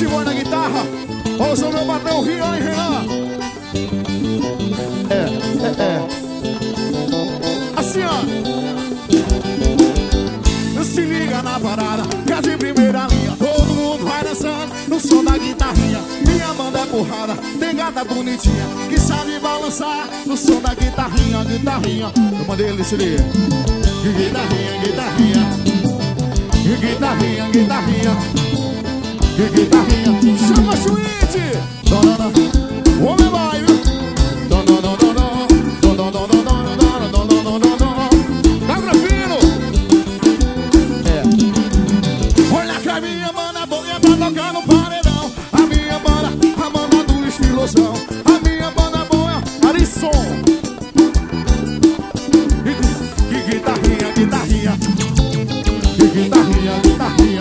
Simone na guitarra. Ouça o meu patrão Rian e Renan. Assim, ó. Se liga na parada, que é de primeira linha. Todo mundo vai dançando no som da guitarrinha. Minha banda é porrada, tem gata bonitinha que sabe balançar no som da guitarrinha. Guitarrinha, eu mandei ele se liga. Guitarrinha, guitarrinha. Guitarrinha, guitarrinha. Guitarrinha, chama a suíte. Homem vai, viu? Tá gravando. Olha que a minha banda boa é pra tocar no paredão. A minha banda, a banda do estilosão. A minha banda boa, Arisson. Guitarrinha, guitarrinha. Guitarrinha, guitarrinha.